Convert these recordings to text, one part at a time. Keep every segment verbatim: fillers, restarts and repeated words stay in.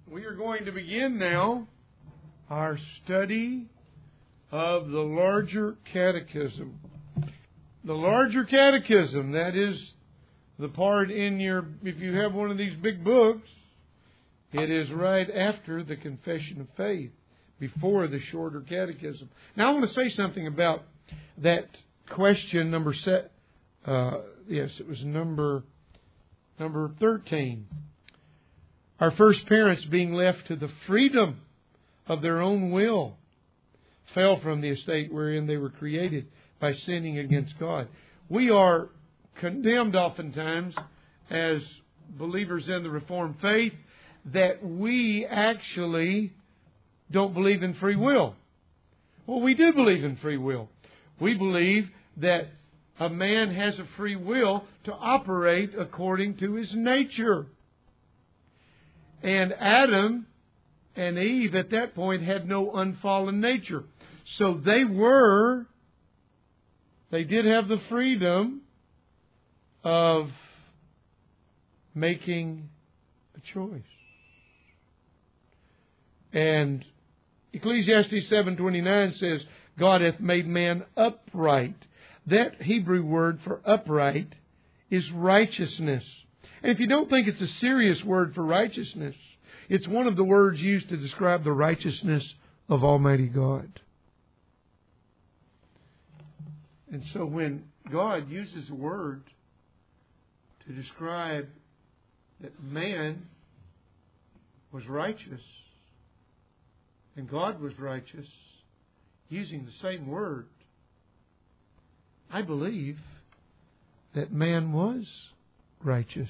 We are going to begin now our study of the larger catechism. The larger catechism, that is the part in your, if you have one of these big books, it is right after the Confession of Faith, before the shorter catechism. Now I want to say something about that question number set. Uh, yes, it was number number thirteen. Our first parents, being left to the freedom of their own will, fell from the estate wherein they were created by sinning against God. We are condemned oftentimes as believers in the Reformed faith that we actually don't believe in free will. Well, we do believe in free will. We believe that a man has a free will to operate according to his nature. And Adam and Eve at that point had no unfallen nature. So they were, they did have the freedom of making a choice. And Ecclesiastes seven twenty-nine says, God hath made man upright. That Hebrew word for upright is righteousness. And if you don't think it's a serious word for righteousness, it's one of the words used to describe the righteousness of Almighty God. And so when God uses a word to describe that man was righteous and God was righteous, using the same word, I believe that man was righteous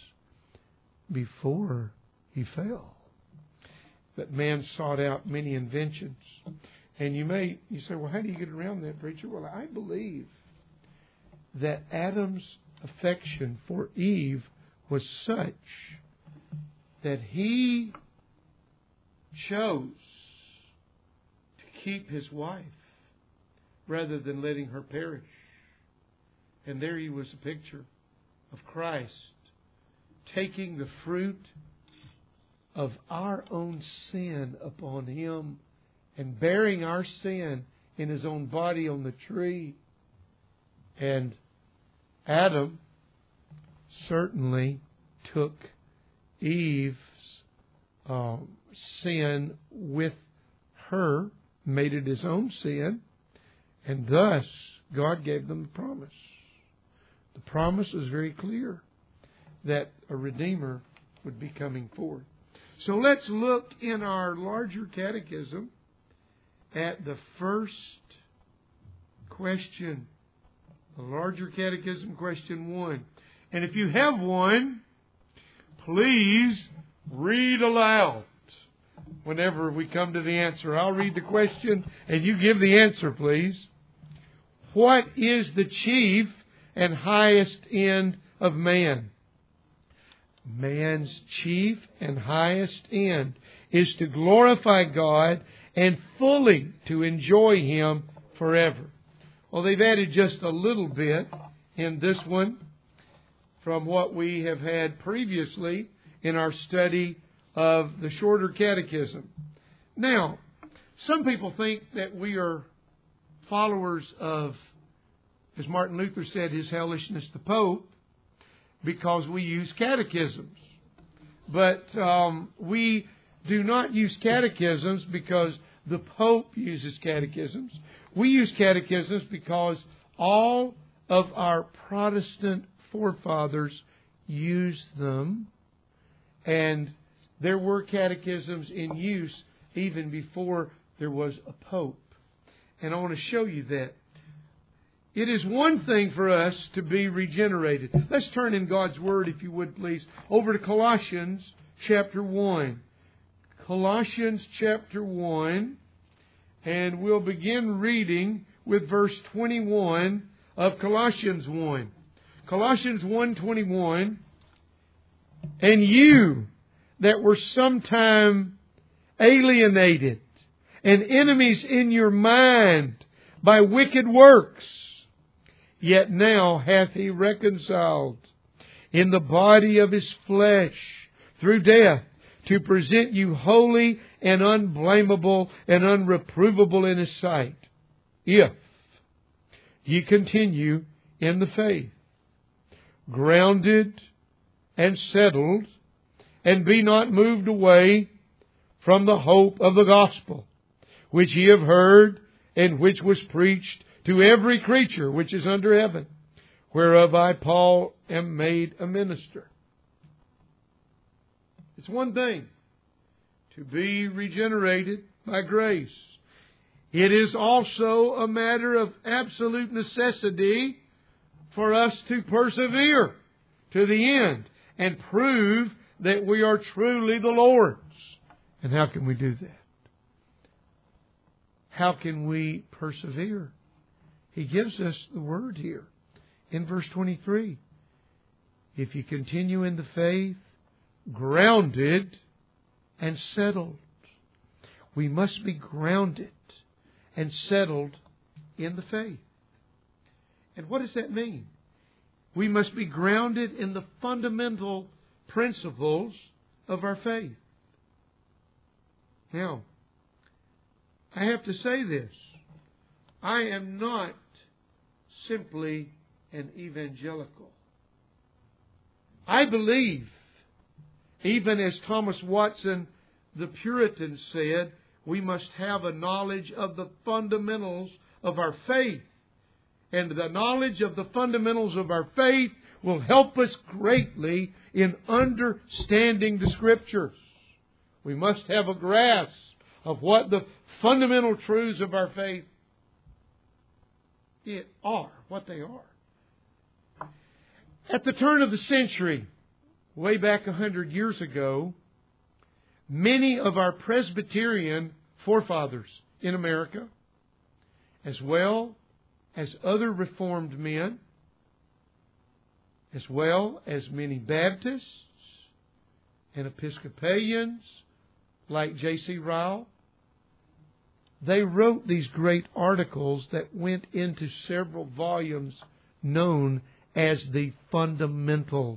before he fell. That man sought out many inventions. And you may, you say, well, how do you get around that, preacher? Well, I believe that Adam's affection for Eve was such that he chose to keep his wife rather than letting her perish. And there he was a picture of Christ taking the fruit of our own sin upon Him and bearing our sin in His own body on the tree. And Adam certainly took Eve's uh, sin with her, made it His own sin, and thus God gave them the promise. The promise was very clear that a Redeemer would be coming forth. So let's look in our larger catechism at the first question. The larger catechism, question one. And if you have one, please read aloud whenever we come to the answer. I'll read the question and you give the answer, please. What is the chief and highest end of man? Man's chief and highest end is to glorify God and fully to enjoy Him forever. Well, they've added just a little bit in this one from what we have had previously in our study of the shorter catechism. Now, some people think that we are followers of, as Martin Luther said, His Hellishness the Pope, because we use catechisms. But um, we do not use catechisms because the Pope uses catechisms. We use catechisms because all of our Protestant forefathers used them, and there were catechisms in use even before there was a Pope. And I want to show you that. It is one thing for us to be regenerated. Let's turn in God's Word, if you would please, over to Colossians chapter one. Colossians chapter one. And we'll begin reading with verse twenty-one of Colossians one. Colossians one twenty-one. And you that were sometime alienated and enemies in your mind by wicked works, yet now hath He reconciled in the body of His flesh through death, to present you holy and unblameable and unreprovable in His sight, if ye continue in the faith, grounded and settled, and be not moved away from the hope of the gospel, which ye have heard, and which was preached to every creature which is under heaven, whereof I, Paul, am made a minister. It's one thing to be regenerated by grace. It is also a matter of absolute necessity for us to persevere to the end and prove that we are truly the Lord's. And how can we do that? How can we persevere? He gives us the word here in verse twenty-three. If you continue in the faith, grounded and settled. We must be grounded and settled in the faith. And what does that mean? We must be grounded in the fundamental principles of our faith. Now, I have to say this. I am not simply an evangelical. I believe, even as Thomas Watson, the Puritan, said, we must have a knowledge of the fundamentals of our faith. And the knowledge of the fundamentals of our faith will help us greatly in understanding the Scriptures. We must have a grasp of what the fundamental truths of our faith are, what they are. At the turn of the century, way back a hundred years ago, many of our Presbyterian forefathers in America, as well as other Reformed men, as well as many Baptists and Episcopalians like J C Ryle, they wrote these great articles that went into several volumes known as the Fundamentals.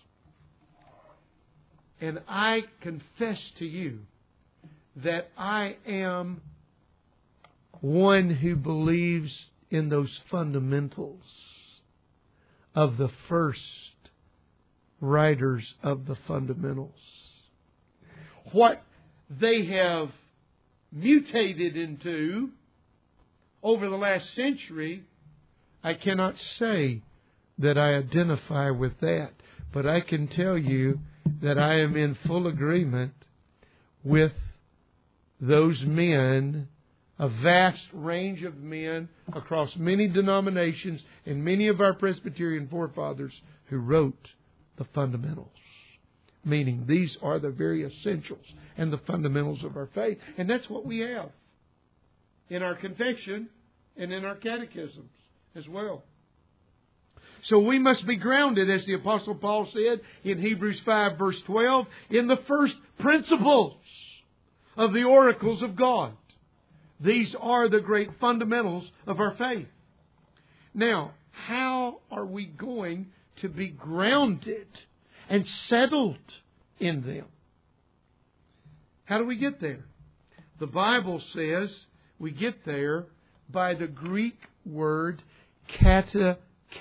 And I confess to you that I am one who believes in those fundamentals of the first writers of the fundamentals. What they have mutated into over the last century, I cannot say that I identify with that. But I can tell you that I am in full agreement with those men, a vast range of men across many denominations and many of our Presbyterian forefathers who wrote the fundamentals. Meaning these are the very essentials and the fundamentals of our faith. And that's what we have in our confession and in our catechisms as well. So we must be grounded, as the Apostle Paul said in Hebrews five verse twelve, in the first principles of the oracles of God. These are the great fundamentals of our faith. Now, how are we going to be grounded and settled in them? How do we get there? The Bible says we get there by the Greek word katakeo.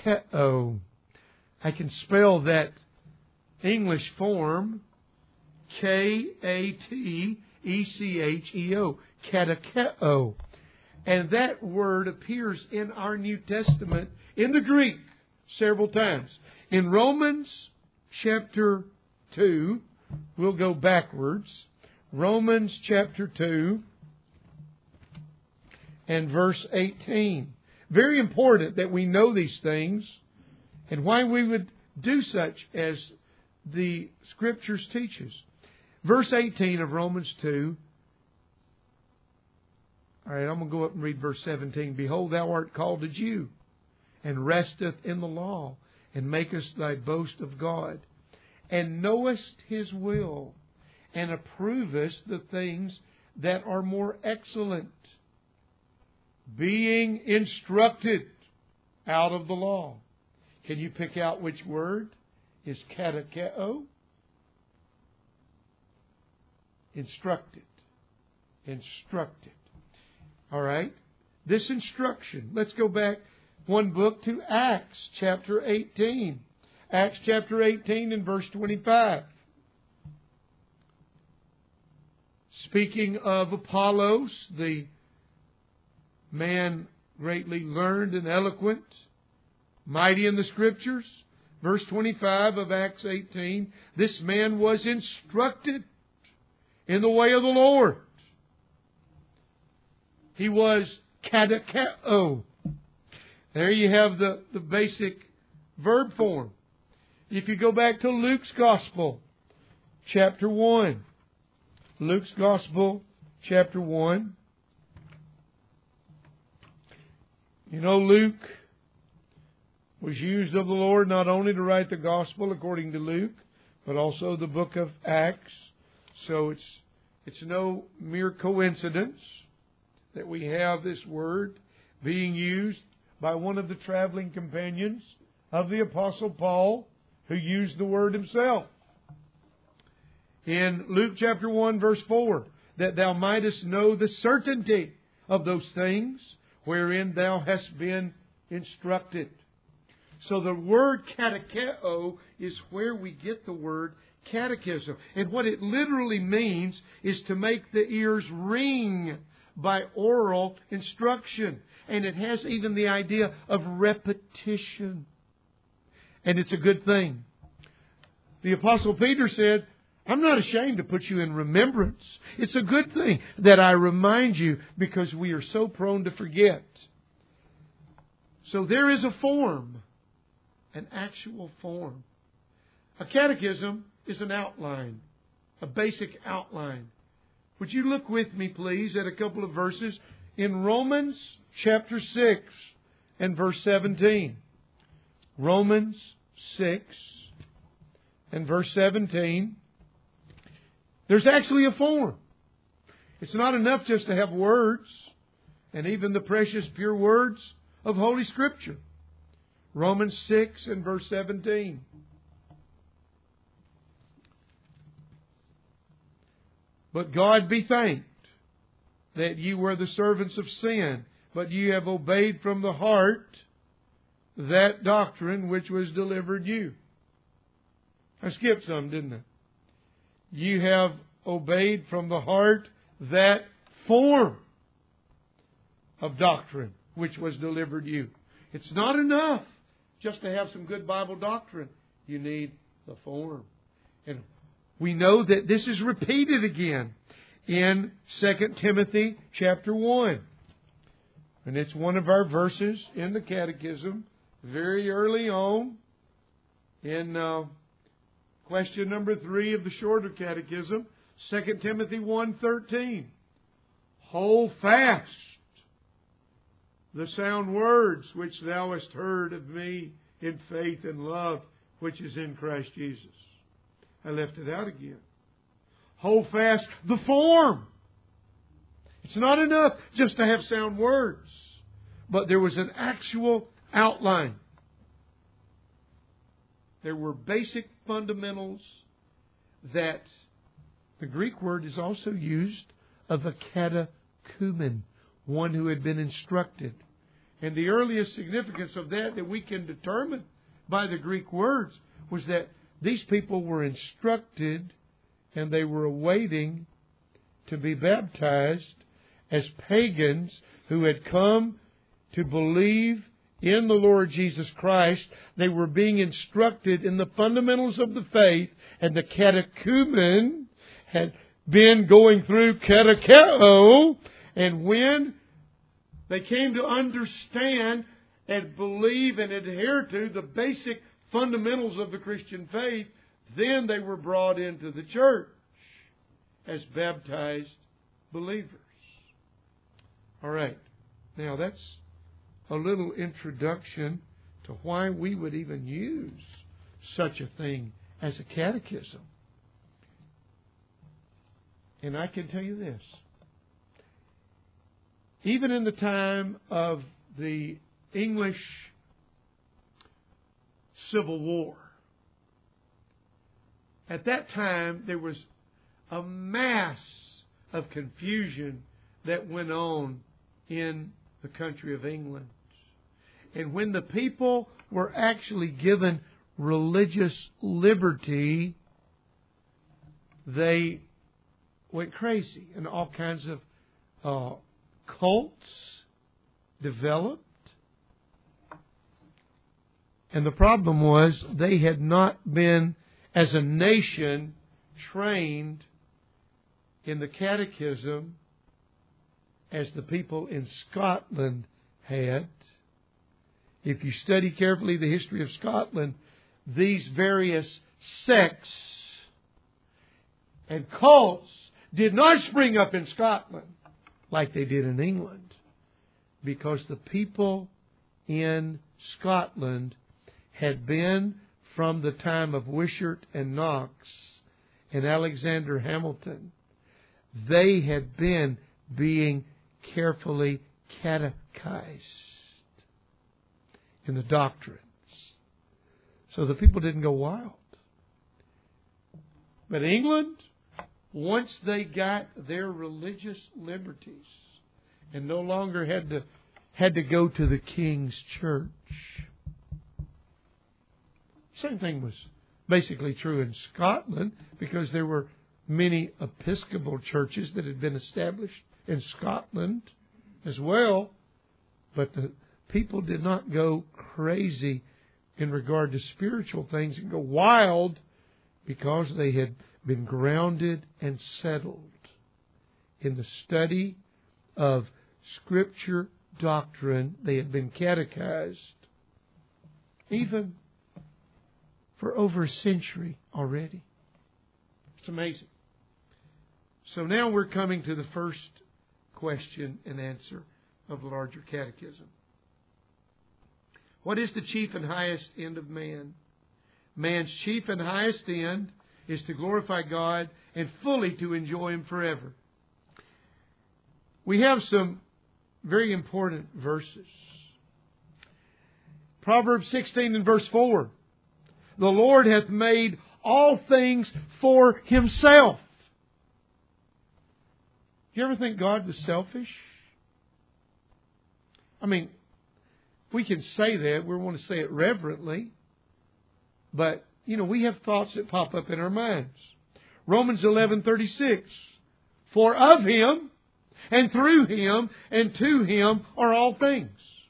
I can spell that English form K A T E C H E O. Katakeo. And that word appears in our New Testament in the Greek several times. In Romans chapter two, we'll go backwards. Romans chapter two and verse eighteen. Very important that we know these things and why we would do such as the Scriptures teach us. Verse eighteen of Romans two. All right, I'm going to go up and read verse seventeen. Behold, thou art called a Jew, and resteth in the law, and makest thy boast of God, and knowest His will, and approvest the things that are more excellent, being instructed out of the law. Can you pick out which word is katakeo? Instructed. Instructed. All right? This instruction. Let's go back one book to Acts chapter eighteen. Acts chapter eighteen and verse twenty-five. Speaking of Apollos, the man greatly learned and eloquent, mighty in the Scriptures. Verse twenty-five of Acts eighteen, this man was instructed in the way of the Lord. He was katakeo. There you have the, the basic verb form. If you go back to Luke's Gospel, chapter one. Luke's Gospel, chapter one. You know, Luke was used of the Lord not only to write the Gospel according to Luke, but also the book of Acts. So it's it's no mere coincidence that we have this word being used by one of the traveling companions of the Apostle Paul, who used the word himself. In Luke chapter one, verse four, that thou mightest know the certainty of those things wherein thou hast been instructed. So the word katakeo is where we get the word catechism. And what it literally means is to make the ears ring by oral instruction. And it has even the idea of repetition. And it's a good thing. The Apostle Peter said, I'm not ashamed to put you in remembrance. It's a good thing that I remind you, because we are so prone to forget. So there is a form, an actual form. A catechism is an outline, a basic outline. Would you look with me, please, at a couple of verses in Romans chapter six and verse seventeen. Romans six and verse seventeen. There's actually a form. It's not enough just to have words, and even the precious pure words of Holy Scripture. Romans six and verse seventeen. But God be thanked that ye were the servants of sin, but ye have obeyed from the heart that doctrine which was delivered you. I skipped some, didn't I? You have obeyed from the heart that form of doctrine which was delivered you. It's not enough just to have some good Bible doctrine. You need the form. And we know that this is repeated again in Second Timothy chapter one. And it's one of our verses in the Catechism very early on in uh, question number three of the shorter Catechism, Second Timothy one thirteen. Hold fast the sound words which thou hast heard of me in faith and love which is in Christ Jesus. I left it out again. Hold fast the form. It's not enough just to have sound words, but there was an actual outline. There were basic fundamentals that the Greek word is also used of a catechumen, one who had been instructed. And the earliest significance of that that we can determine by the Greek words was that these people were instructed and they were awaiting to be baptized as pagans who had come to believe in the Lord Jesus Christ. They were being instructed in the fundamentals of the faith, and the catechumen had been going through katakeo, and when they came to understand and believe and adhere to the basic fundamentals of the Christian faith, then they were brought into the church as baptized believers. All right. Now that's a little introduction to why we would even use such a thing as a catechism. And I can tell you this. Even in the time of the English Civil War, at that time there was a mass of confusion that went on in the country of England. And when the people were actually given religious liberty, they went crazy, and all kinds of uh, cults developed. And the problem was they had not been, as a nation, trained in the catechism as the people in Scotland had. If you study carefully the history of Scotland, these various sects and cults did not spring up in Scotland like they did in England, because the people in Scotland had been, from the time of Wishart and Knox and Alexander Hamilton, they had been being carefully catechized in the doctrines. So the people didn't go wild. But England, once they got their religious liberties and no longer had to had to go to the King's Church. Same thing was basically true in Scotland, because there were many Episcopal churches that had been established in Scotland as well. But the people did not go crazy in regard to spiritual things and go wild, because they had been grounded and settled in the study of Scripture doctrine. They had been catechized even for over a century already. It's amazing. So now we're coming to the first question and answer of the larger catechism. What is the chief and highest end of man? Man's chief and highest end is to glorify God and fully to enjoy Him forever. We have some very important verses. Proverbs sixteen and verse four. The Lord hath made all things for Himself. Do you ever think God was selfish? I mean, if we can say that, we want to say it reverently. But, you know, we have thoughts that pop up in our minds. Romans eleven thirty-six. For of Him, and through Him, and to Him are all things.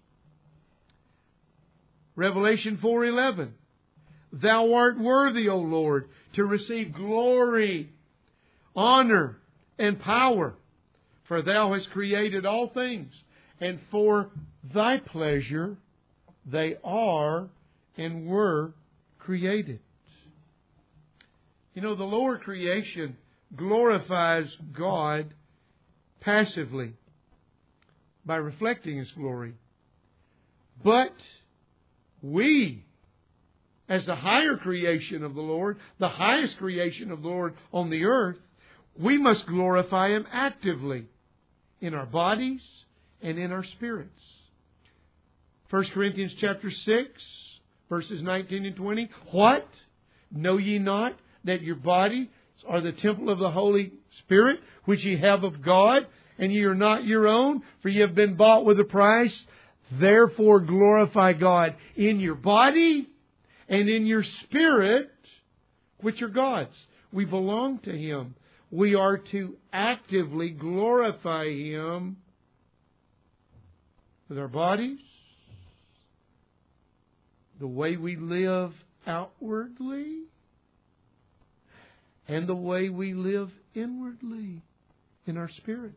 Revelation four eleven. Thou art worthy, O Lord, to receive glory, honor, and power. For Thou hast created all things, and for Thy pleasure they are and were created. You know, the lower creation glorifies God passively by reflecting His glory. But we, as the higher creation of the Lord, the highest creation of the Lord on the earth, we must glorify Him actively in our bodies and in our spirits. First Corinthians chapter six, verses nineteen and twenty. What? Know ye not that your bodies are the temple of the Holy Spirit, which ye have of God, and ye are not your own, for ye have been bought with a price? Therefore glorify God in your body and in your spirit, which are God's. We belong to Him. We are to actively glorify Him with our bodies, the way we live outwardly, and the way we live inwardly in our spirits.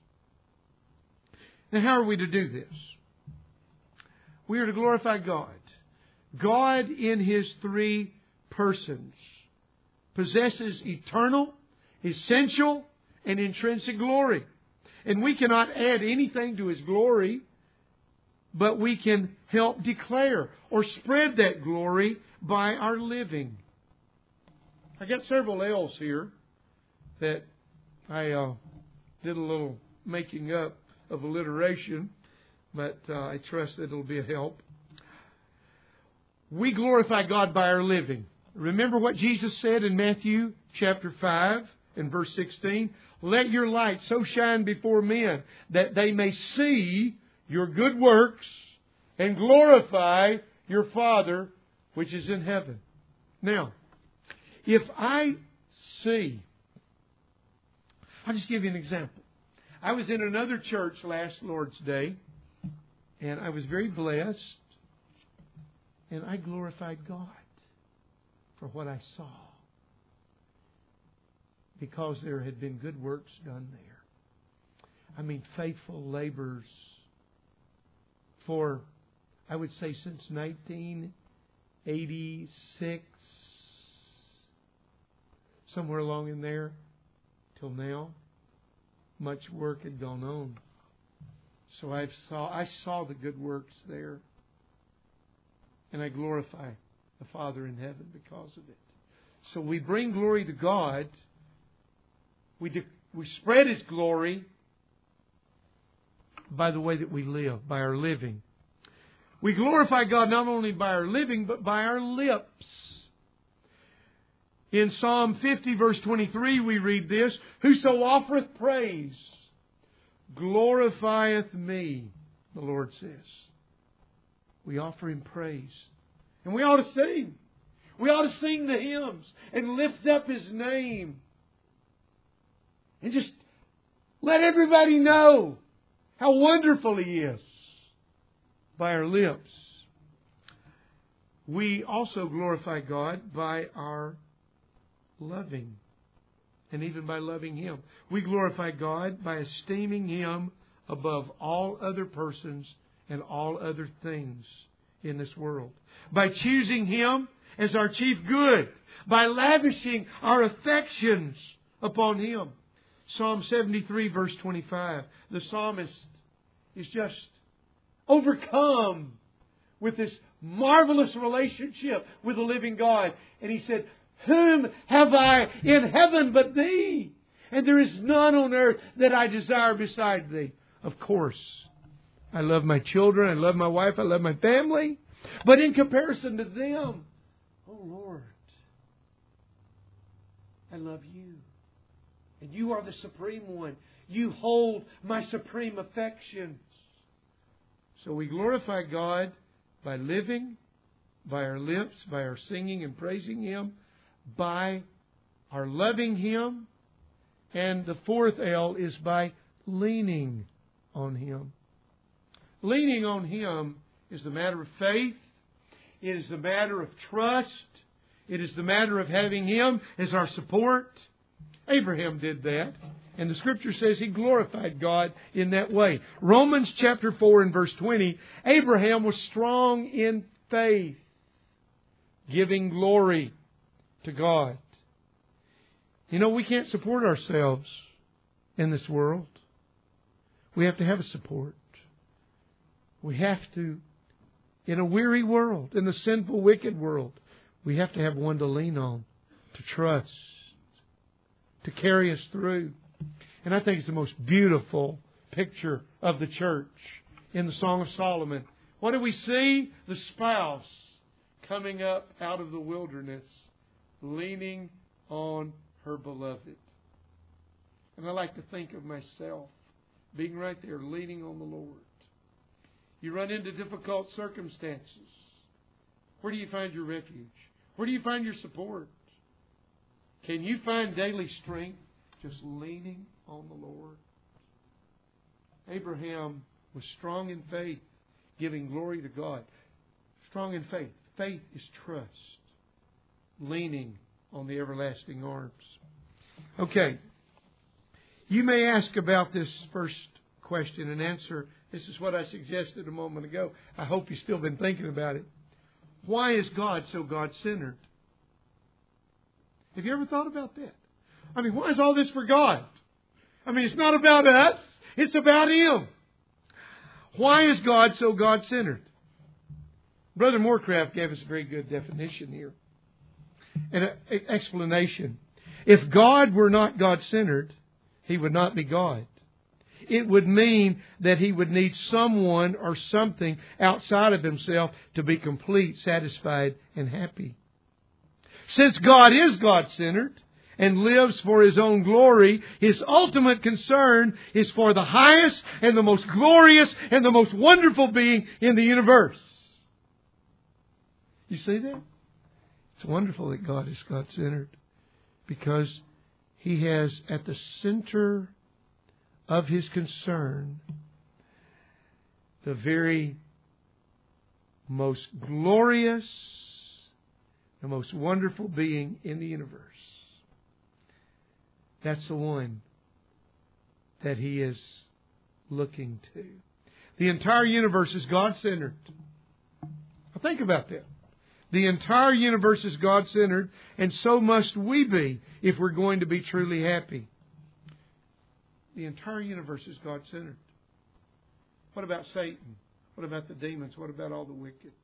Now, how are we to do this? We are to glorify God. God in His three persons possesses eternal, essential, and intrinsic glory. And we cannot add anything to His glory, but we can help declare or spread that glory by our living. I got several L's here that I uh, did a little making up of alliteration, but uh, I trust that it'll be a help. We glorify God by our living. Remember what Jesus said in Matthew chapter five, in verse sixteen, let your light so shine before men that they may see your good works and glorify your Father which is in heaven. Now, if I see, I'll just give you an example. I was in another church last Lord's Day, and I was very blessed, and I glorified God for what I saw, because there had been good works done there. I mean, faithful labors for, I would say, since nineteen eighty-six, somewhere along in there, till now, much work had gone on. So I saw, I saw the good works there, and I glorify the Father in heaven because of it. So we bring glory to God. We de- we spread His glory by the way that we live, by our living. We glorify God not only by our living, but by our lips. In Psalm fifty, verse twenty-three, we read this, whoso offereth praise glorifieth me, the Lord says. We offer Him praise. And we ought to sing. We ought to sing the hymns and lift up His name. And just let everybody know how wonderful He is by our lips. We also glorify God by our loving, and even by loving Him. We glorify God by esteeming Him above all other persons and all other things in this world. By choosing Him as our chief good. By lavishing our affections upon Him. Psalm seventy-three, verse twenty-five. The psalmist is just overcome with this marvelous relationship with the living God. And he said, whom have I in heaven but Thee? And there is none on earth that I desire beside Thee. Of course, I love my children, I love my wife, I love my family. But in comparison to them, oh Lord, I love You. And You are the supreme one. You hold my supreme affections. So we glorify God by living, by our lips, by our singing and praising Him, by our loving Him, and the fourth L is by leaning on Him. Leaning on Him is the matter of faith. It is the matter of trust. It is the matter of having Him as our support. Abraham did that. And the Scripture says he glorified God in that way. Romans chapter four and verse twenty, Abraham was strong in faith, giving glory to God. You know, we can't support ourselves in this world. We have to have a support. We have to, in a weary world, in the sinful, wicked world, we have to have one to lean on, to trust, to carry us through. And I think it's the most beautiful picture of the church in the Song of Solomon. What do we see? The spouse coming up out of the wilderness, leaning on her beloved. And I like to think of myself being right there, leaning on the Lord. You run into difficult circumstances. Where do you find your refuge? Where do you find your support? Can you find daily strength just leaning on the Lord? Abraham was strong in faith, giving glory to God. Strong in faith. Faith is trust. Leaning on the everlasting arms. Okay. You may ask about this first question and answer. This is what I suggested a moment ago. I hope you've still been thinking about it. Why is God so God-centered? Have you ever thought about that? I mean, why is all this for God? I mean, it's not about us. It's about Him. Why is God so God-centered? Brother Morecraft gave us a very good definition here. An explanation. If God were not God-centered, He would not be God. It would mean that He would need someone or something outside of Himself to be complete, satisfied, and happy. Since God is God-centered, and lives for his own glory, his ultimate concern is for the highest and the most glorious and the most wonderful being in the universe. You see that? It's wonderful that God is God-centered, because He has at the center of His concern the very most glorious, the most wonderful being in the universe. That's the one that He is looking to. The entire universe is God-centered. Now think about that. The entire universe is God-centered, and so must we be if we're going to be truly happy. The entire universe is God-centered. What about Satan? What about the demons? What about all the wicked?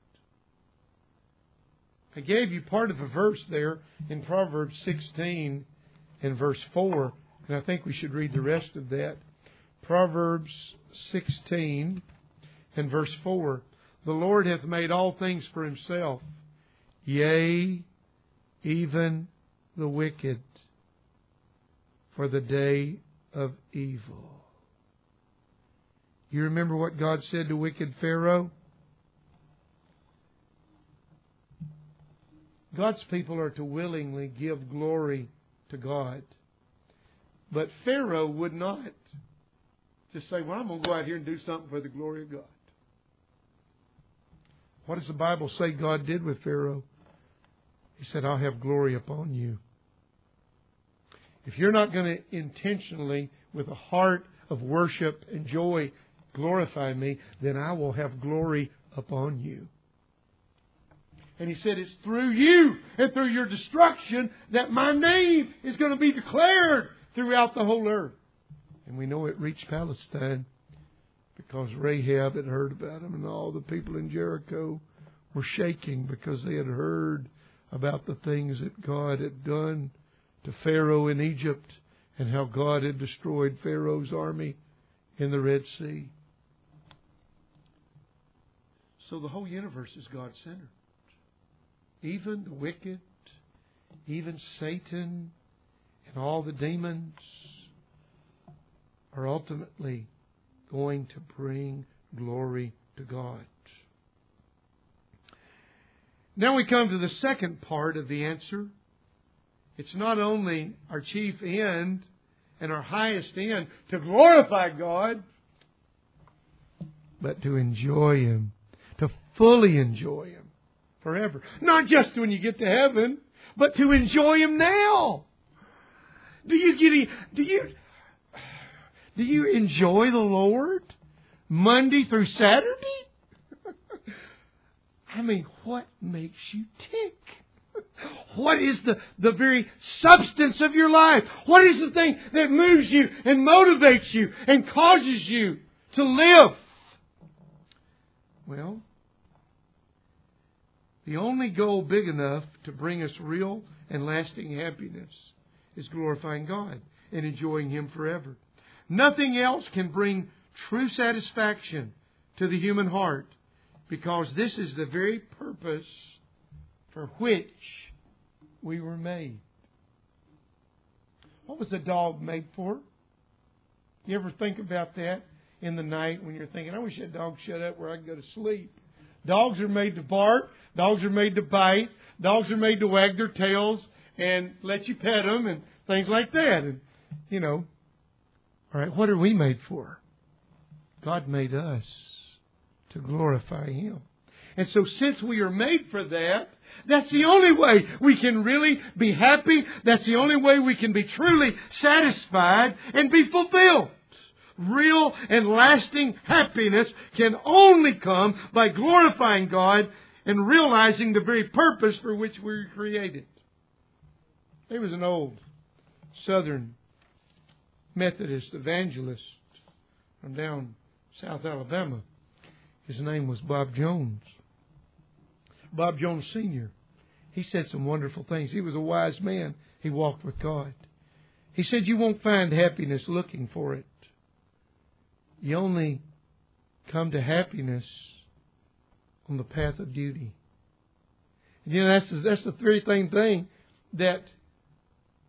I gave you part of a verse there in Proverbs sixteen and verse four, and I think we should read the rest of that. Proverbs sixteen and verse four. The Lord hath made all things for Himself, yea, even the wicked, for the day of evil. You remember what God said to wicked Pharaoh? God's people are to willingly give glory to God. But Pharaoh would not just say, well, I'm going to go out here and do something for the glory of God. What does the Bible say God did with Pharaoh? He said, I'll have glory upon you. If you're not going to intentionally, with a heart of worship and joy, glorify me, then I will have glory upon you. And He said, it's through you and through your destruction that my name is going to be declared throughout the whole earth. And we know it reached Palestine because Rahab had heard about Him, and all the people in Jericho were shaking because they had heard about the things that God had done to Pharaoh in Egypt and how God had destroyed Pharaoh's army in the Red Sea. So the whole universe is God-centered. Even the wicked, even Satan and all the demons are ultimately going to bring glory to God. Now we come to the second part of the answer. It's not only our chief end and our highest end to glorify God, but to enjoy Him, to fully enjoy Him forever. Not just when you get to heaven, but to enjoy Him now. Do you get do you do you enjoy the Lord Monday through Saturday? I mean, what makes you tick? What is the, the very substance of your life? What is the thing that moves you and motivates you and causes you to live? Well, the only goal big enough to bring us real and lasting happiness is glorifying God and enjoying Him forever. Nothing else can bring true satisfaction to the human heart, because this is the very purpose for which we were made. What was the dog made for? You ever think about that in the night when you're thinking, I wish that dog shut up where I can go to sleep? Dogs are made to bark. Dogs are made to bite. Dogs are made to wag their tails and let you pet them and things like that. And, you know, all right, what are we made for? God made us to glorify Him. And so since we are made for that, that's the only way we can really be happy. That's the only way we can be truly satisfied and be fulfilled. Real and lasting happiness can only come by glorifying God and realizing the very purpose for which we were created. There was an old Southern Methodist evangelist from down South Alabama. His name was Bob Jones. Bob Jones Senior He said some wonderful things. He was a wise man. He walked with God. He said, you won't find happiness looking for it. You only come to happiness on the path of duty. And you know, that's the, that's the very same thing that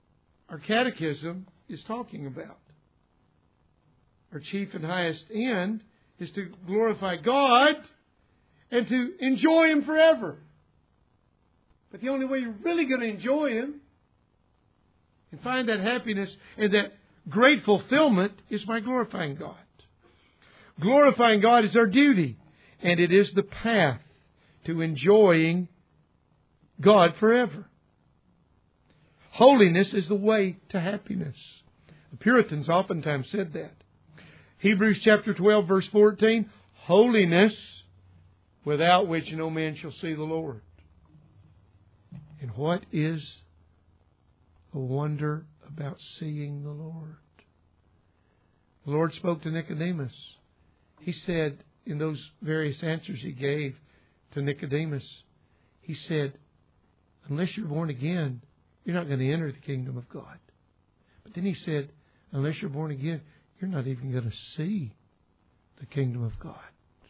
our catechism is talking about. Our chief and highest end is to glorify God and to enjoy Him forever. But the only way you're really going to enjoy Him and find that happiness and that great fulfillment is by glorifying God. Glorifying God is our duty, and it is the path to enjoying God forever. Holiness is the way to happiness. The Puritans oftentimes said that. Hebrews chapter twelve, verse fourteen, holiness without which no man shall see the Lord. And what is the wonder about seeing the Lord? The Lord spoke to Nicodemus. He said, in those various answers He gave to Nicodemus, He said, unless you're born again, you're not going to enter the kingdom of God. But then He said, unless you're born again, you're not even going to see the kingdom of God.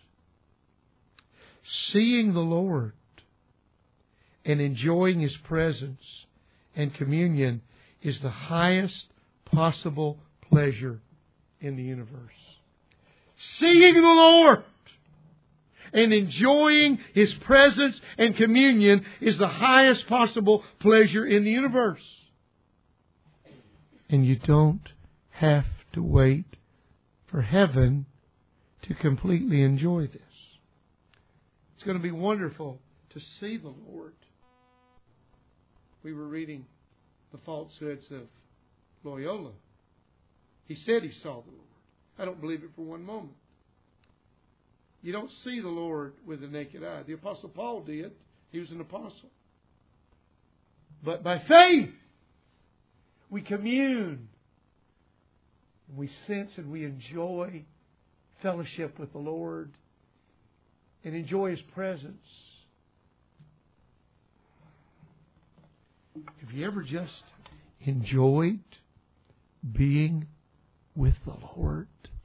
Seeing the Lord and enjoying His presence and communion is the highest possible pleasure in the universe. Seeing the Lord and enjoying His presence and communion is the highest possible pleasure in the universe. And you don't have to wait for heaven to completely enjoy this. It's going to be wonderful to see the Lord. We were reading the falsehoods of Loyola. He said he saw the Lord. I don't believe it for one moment. You don't see the Lord with the naked eye. The Apostle Paul did. He was an apostle. But by faith, we commune. We sense and we enjoy fellowship with the Lord and enjoy His presence. Have you ever just enjoyed being with the Lord?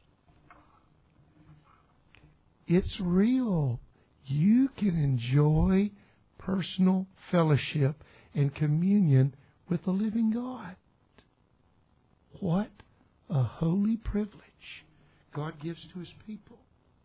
It's real. You can enjoy personal fellowship and communion with the living God. What a holy privilege God gives to His people.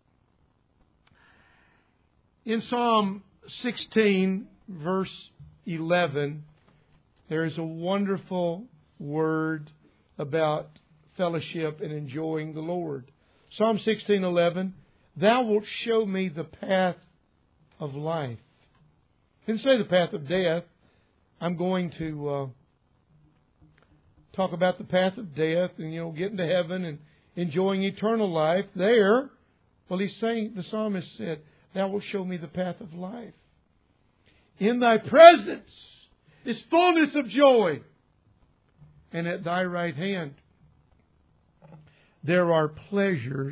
In Psalm sixteen, verse eleven, there is a wonderful word about fellowship and enjoying the Lord. Psalm sixteen eleven, Thou wilt show me the path of life. It didn't say the path of death. I'm going to uh, talk about the path of death and, you know, getting to heaven and enjoying eternal life there. Well, he's saying, the psalmist said, Thou wilt show me the path of life. In Thy presence is fullness of joy, and at Thy right hand there are pleasures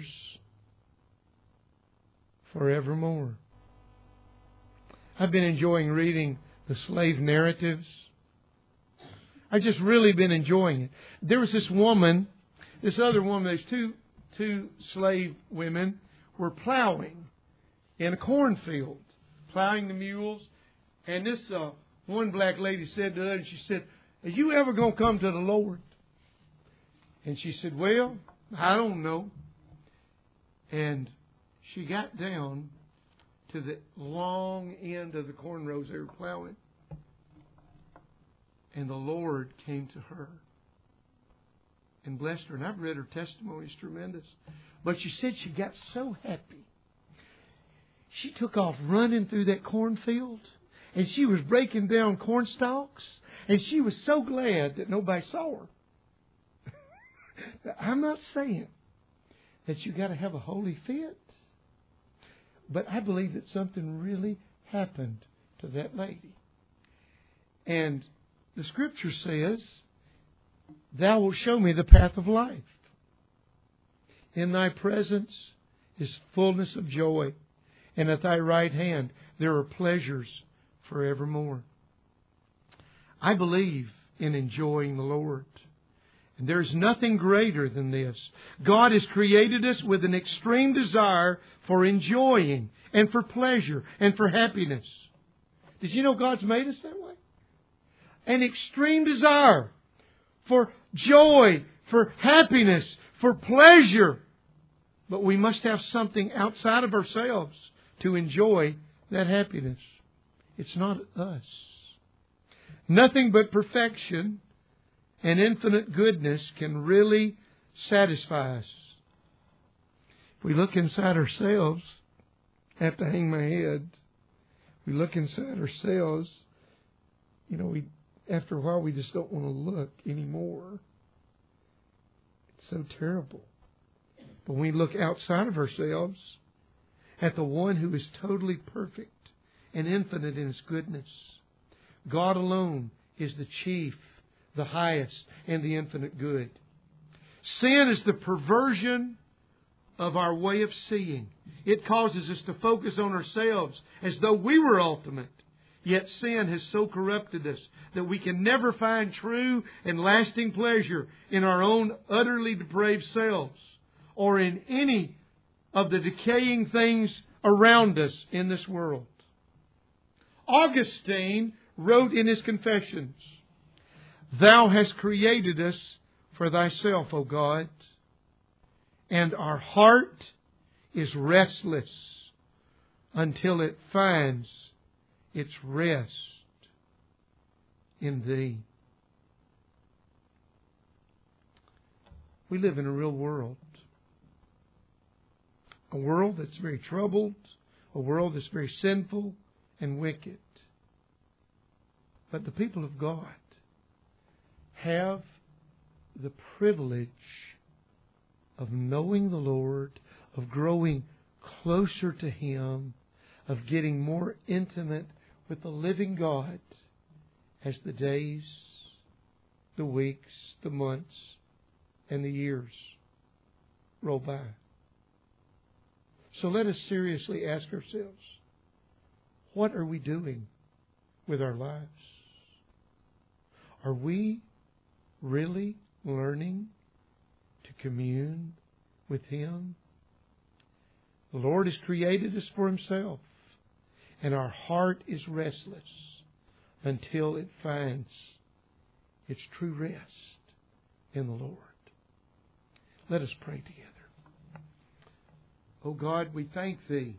forevermore. I've been enjoying reading the slave narratives. I've just really been enjoying it. There was this woman, this other woman, there's two, two slave women were plowing in a cornfield, plowing the mules. And this uh, one black lady said to her, she said, Are you ever going to come to the Lord? And she said, Well, I don't know. And she got down to the long end of the corn rows they were plowing. And the Lord came to her and blessed her. And I've read her testimony. It's tremendous. But she said she got so happy. She took off running through that cornfield. And she was breaking down corn stalks. And she was so glad that nobody saw her. I'm not saying that you got to have a holy fit. But I believe that something really happened to that lady. And the Scripture says, Thou wilt show me the path of life. In Thy presence is fullness of joy, and at Thy right hand there are pleasures forevermore. I believe in enjoying the Lord. And there's nothing greater than this. God has created us with an extreme desire for enjoying and for pleasure and for happiness. Did you know God's made us that way? An extreme desire for joy, for happiness, for pleasure. But we must have something outside of ourselves to enjoy that happiness. It's not us. Nothing but perfection and infinite goodness can really satisfy us. If we look inside ourselves, I have to hang my head. We look inside ourselves, you know, we after a while we just don't want to look anymore. It's so terrible. But when we look outside of ourselves at the one who is totally perfect and infinite in His goodness, God alone is the chief, the highest, and the infinite good. Sin is the perversion of our way of seeing. It causes us to focus on ourselves as though we were ultimate. Yet sin has so corrupted us that we can never find true and lasting pleasure in our own utterly depraved selves or in any of the decaying things around us in this world. Augustine wrote in his Confessions, "Thou hast created us for Thyself, O God, and our heart is restless until it finds its rest in Thee." We live in a real world. A world that's very troubled. A world that's very sinful and wicked. But the people of God have the privilege of knowing the Lord, of growing closer to Him, of getting more intimate with the living God as the days, the weeks, the months, and the years roll by. So let us seriously ask ourselves, what are we doing with our lives? Are we really learning to commune with Him? The Lord has created us for Himself, and our heart is restless until it finds its true rest in the Lord. Let us pray together. Oh God, we thank Thee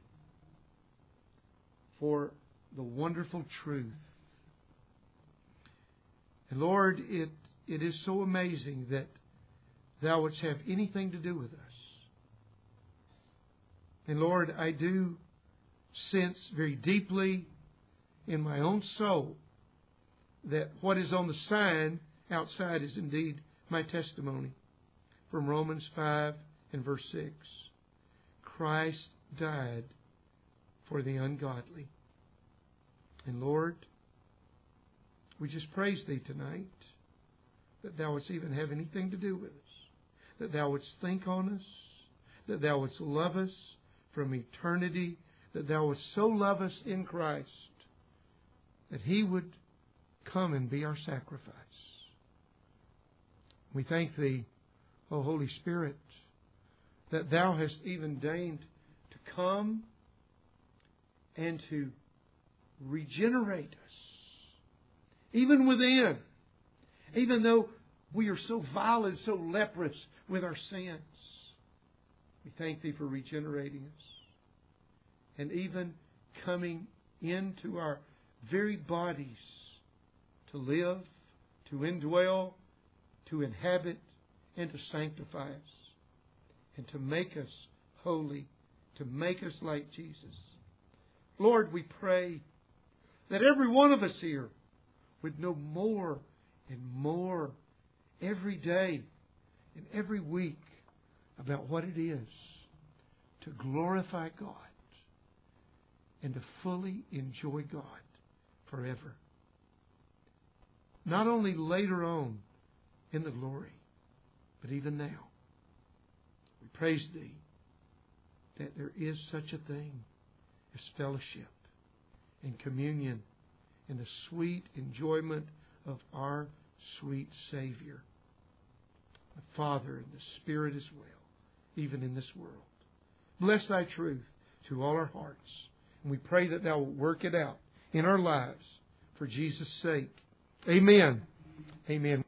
for the wonderful truth. And Lord, it, it is so amazing that Thou wouldst have anything to do with us. And Lord, I do sense very deeply in my own soul that what is on the sign outside is indeed my testimony. From Romans five and verse six. Christ died for the ungodly. And Lord, we just praise Thee tonight that Thou wouldst even have anything to do with us. That Thou wouldst think on us. That Thou wouldst love us from eternity. That Thou wouldst so love us in Christ that He would come and be our sacrifice. We thank Thee, O Holy Spirit, that Thou hast even deigned to come and to regenerate us, even within, even though we are so vile and so leprous with our sins. We thank Thee for regenerating us and even coming into our very bodies to live, to indwell, to inhabit, and to sanctify us, and to make us holy, to make us like Jesus. Lord, we pray that every one of us here would know more and more every day and every week about what it is to glorify God and to fully enjoy God forever. Not only later on in the glory, but even now. We praise Thee that there is such a thing as fellowship and communion and the sweet enjoyment of our sweet Savior, the Father and the Spirit as well, even in this world. Bless Thy truth to all our hearts. And we pray that Thou will work it out in our lives for Jesus' sake. Amen. Amen.